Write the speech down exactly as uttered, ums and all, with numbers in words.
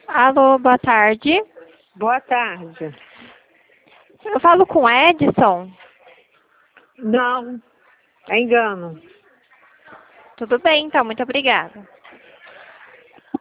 Alô, boa tarde. Boa tarde. Eu falo com Edson. Não, é engano. Tudo bem, então, muito obrigada.